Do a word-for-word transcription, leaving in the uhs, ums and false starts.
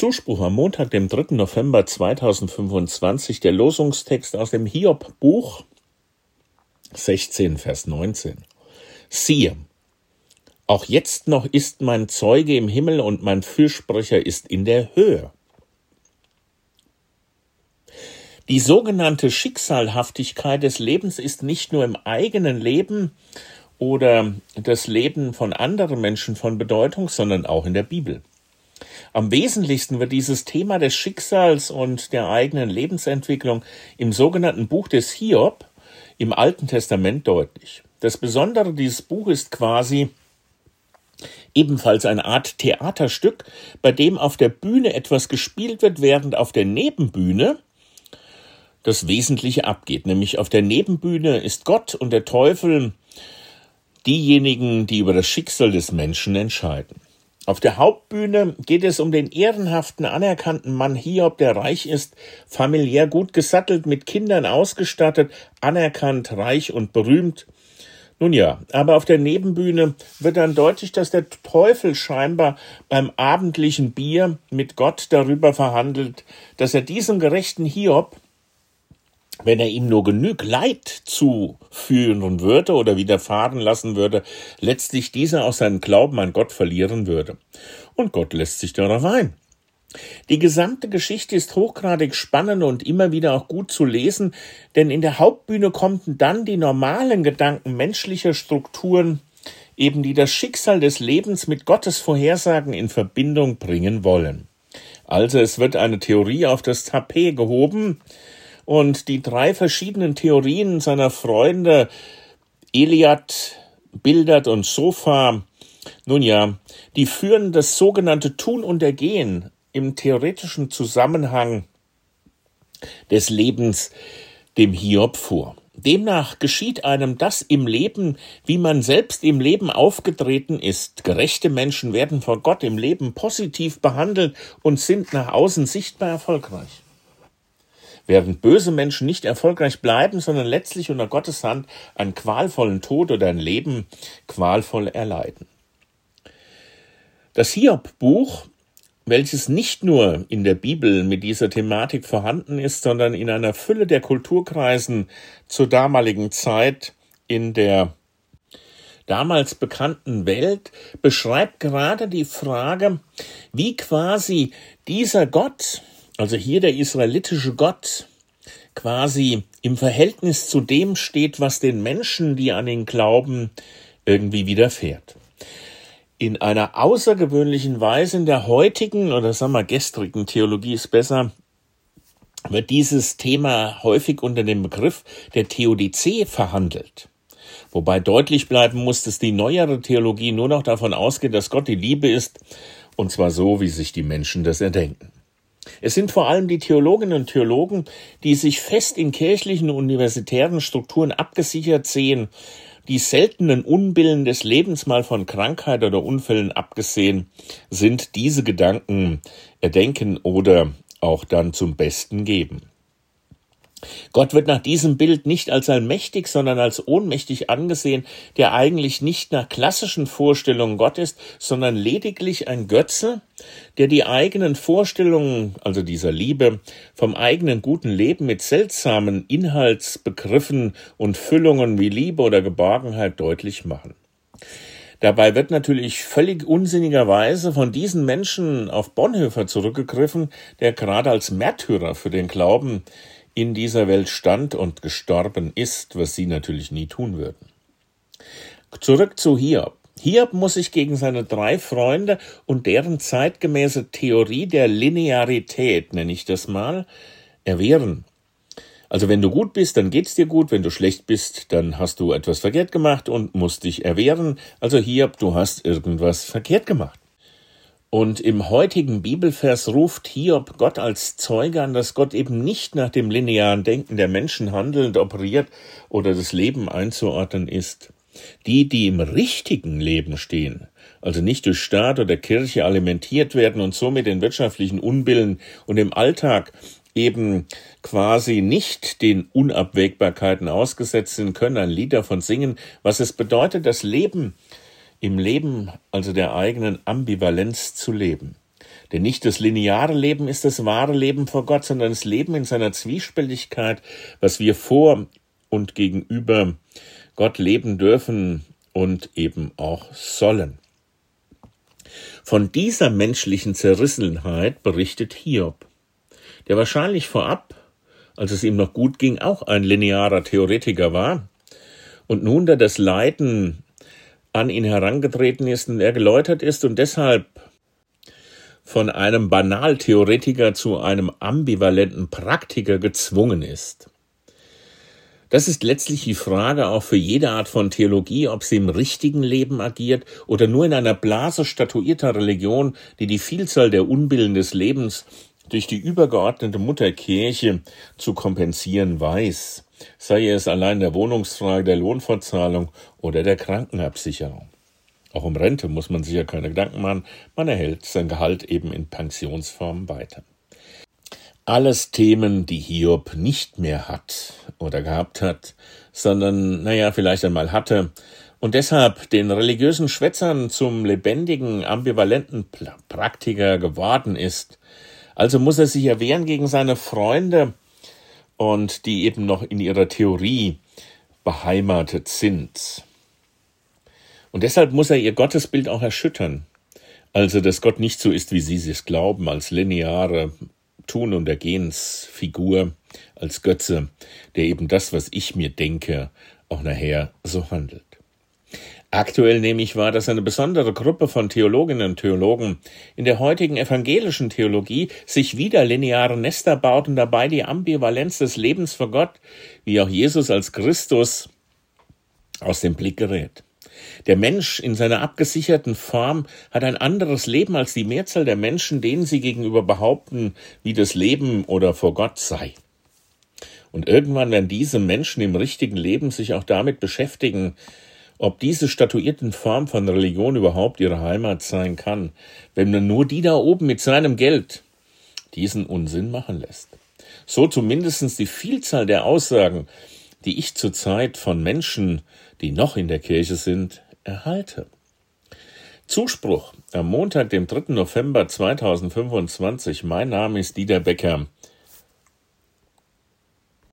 Zuspruch am Montag, dem dritten November zweitausendfünfundzwanzig, der Losungstext aus dem Hiob-Buch sechzehn, Vers neunzehn. Siehe, auch jetzt noch ist mein Zeuge im Himmel und mein Fürsprecher ist in der Höhe. Die sogenannte Schicksalhaftigkeit des Lebens ist nicht nur im eigenen Leben oder das Leben von anderen Menschen von Bedeutung, sondern auch in der Bibel. Am wesentlichsten wird dieses Thema des Schicksals und der eigenen Lebensentwicklung im sogenannten Buch des Hiob im Alten Testament deutlich. Das Besondere dieses Buches ist quasi ebenfalls eine Art Theaterstück, bei dem auf der Bühne etwas gespielt wird, während auf der Nebenbühne das Wesentliche abgeht. Nämlich auf der Nebenbühne ist Gott und der Teufel diejenigen, die über das Schicksal des Menschen entscheiden. Auf der Hauptbühne geht es um den ehrenhaften, anerkannten Mann Hiob, der reich ist, familiär gut gesattelt, mit Kindern ausgestattet, anerkannt, reich und berühmt. Nun ja, aber auf der Nebenbühne wird dann deutlich, dass der Teufel scheinbar beim abendlichen Bier mit Gott darüber verhandelt, dass er diesem gerechten Hiob, wenn er ihm nur genug Leid zuführen würde oder widerfahren lassen würde, letztlich dieser aus seinem Glauben an Gott verlieren würde. Und Gott lässt sich darauf ein. Die gesamte Geschichte ist hochgradig spannend und immer wieder auch gut zu lesen, denn in der Hauptbühne kommen dann die normalen Gedanken menschlicher Strukturen, eben die das Schicksal des Lebens mit Gottes Vorhersagen in Verbindung bringen wollen. Also es wird eine Theorie auf das Tapet gehoben, und die drei verschiedenen Theorien seiner Freunde Eliad, Bildad und Sophar, nun ja, die führen das sogenannte Tun und Ergehen im theoretischen Zusammenhang des Lebens dem Hiob vor. Demnach geschieht einem das im Leben, wie man selbst im Leben aufgetreten ist. Gerechte Menschen werden vor Gott im Leben positiv behandelt und sind nach außen sichtbar erfolgreich. Während böse Menschen nicht erfolgreich bleiben, sondern letztlich unter Gottes Hand einen qualvollen Tod oder ein Leben qualvoll erleiden. Das Hiob-Buch, welches nicht nur in der Bibel mit dieser Thematik vorhanden ist, sondern in einer Fülle der Kulturkreisen zur damaligen Zeit in der damals bekannten Welt, beschreibt gerade die Frage, wie quasi dieser Gott, also hier der israelitische Gott, quasi im Verhältnis zu dem steht, was den Menschen, die an ihn glauben, irgendwie widerfährt. In einer außergewöhnlichen Weise in der heutigen, oder sagen wir gestrigen Theologie ist besser, wird dieses Thema häufig unter dem Begriff der Theodizee verhandelt. Wobei deutlich bleiben muss, dass die neuere Theologie nur noch davon ausgeht, dass Gott die Liebe ist, und zwar so, wie sich die Menschen das erdenken. Es sind vor allem die Theologinnen und Theologen, die sich fest in kirchlichen und universitären Strukturen abgesichert sehen, die seltenen Unbillen des Lebens, mal von Krankheit oder Unfällen abgesehen, sind diese Gedanken erdenken oder auch dann zum Besten geben. Gott wird nach diesem Bild nicht als allmächtig, sondern als ohnmächtig angesehen, der eigentlich nicht nach klassischen Vorstellungen Gott ist, sondern lediglich ein Götze, der die eigenen Vorstellungen, also dieser Liebe, vom eigenen guten Leben mit seltsamen Inhaltsbegriffen und Füllungen wie Liebe oder Geborgenheit deutlich machen. Dabei wird natürlich völlig unsinnigerweise von diesen Menschen auf Bonhoeffer zurückgegriffen, der gerade als Märtyrer für den Glauben in dieser Welt stand und gestorben ist, was sie natürlich nie tun würden. Zurück zu Hiob. Hiob muss sich gegen seine drei Freunde und deren zeitgemäße Theorie der Linearität, nenne ich das mal, erwehren. Also wenn du gut bist, dann geht's dir gut, wenn du schlecht bist, dann hast du etwas verkehrt gemacht und musst dich erwehren. Also Hiob, du hast irgendwas verkehrt gemacht. Und im heutigen Bibelvers ruft Hiob Gott als Zeuge an, dass Gott eben nicht nach dem linearen Denken der Menschen handelnd operiert oder das Leben einzuordnen ist. Die, die im richtigen Leben stehen, also nicht durch Staat oder Kirche alimentiert werden und somit den wirtschaftlichen Unbillen und im Alltag eben quasi nicht den Unabwägbarkeiten ausgesetzt sind, können ein Lied davon singen, was es bedeutet, das Leben im Leben, also der eigenen Ambivalenz zu leben. Denn nicht das lineare Leben ist das wahre Leben vor Gott, sondern das Leben in seiner Zwiespältigkeit, was wir vor und gegenüber Gott leben dürfen und eben auch sollen. Von dieser menschlichen Zerrissenheit berichtet Hiob, der wahrscheinlich vorab, als es ihm noch gut ging, auch ein linearer Theoretiker war und nun, da das Leiden an ihn herangetreten ist und er geläutert ist und deshalb von einem Banaltheoretiker zu einem ambivalenten Praktiker gezwungen ist. Das ist letztlich die Frage auch für jede Art von Theologie, ob sie im richtigen Leben agiert oder nur in einer Blase statuierter Religion, die die Vielzahl der Unbillen des Lebens durch die übergeordnete Mutterkirche zu kompensieren weiß, sei es allein der Wohnungsfrage, der Lohnfortzahlung oder der Krankenabsicherung. Auch um Rente muss man sich ja keine Gedanken machen, man erhält sein Gehalt eben in Pensionsform weiter. Alles Themen, die Hiob nicht mehr hat oder gehabt hat, sondern, naja, vielleicht einmal hatte und deshalb den religiösen Schwätzern zum lebendigen, ambivalenten Praktiker geworden ist. Also muss er sich erwehren gegen seine Freunde und die eben noch in ihrer Theorie beheimatet sind. Und deshalb muss er ihr Gottesbild auch erschüttern. Also, dass Gott nicht so ist, wie sie es glauben, als lineare Tun- und Ergehensfigur, als Götze, der eben das, was ich mir denke, auch nachher so handelt. Aktuell nehme ich wahr, dass eine besondere Gruppe von Theologinnen und Theologen in der heutigen evangelischen Theologie sich wieder lineare Nester baut und dabei die Ambivalenz des Lebens vor Gott, wie auch Jesus als Christus, aus dem Blick gerät. Der Mensch in seiner abgesicherten Form hat ein anderes Leben als die Mehrzahl der Menschen, denen sie gegenüber behaupten, wie das Leben oder vor Gott sei. Und irgendwann werden diese Menschen im richtigen Leben sich auch damit beschäftigen, ob diese statuierten Form von Religion überhaupt ihre Heimat sein kann, wenn man nur die da oben mit seinem Geld diesen Unsinn machen lässt. So zumindest die Vielzahl der Aussagen, die ich zurzeit von Menschen, die noch in der Kirche sind, erhalte. Zuspruch am Montag, dem dritten November zweitausendfünfundzwanzig. Mein Name ist Dieter Becker.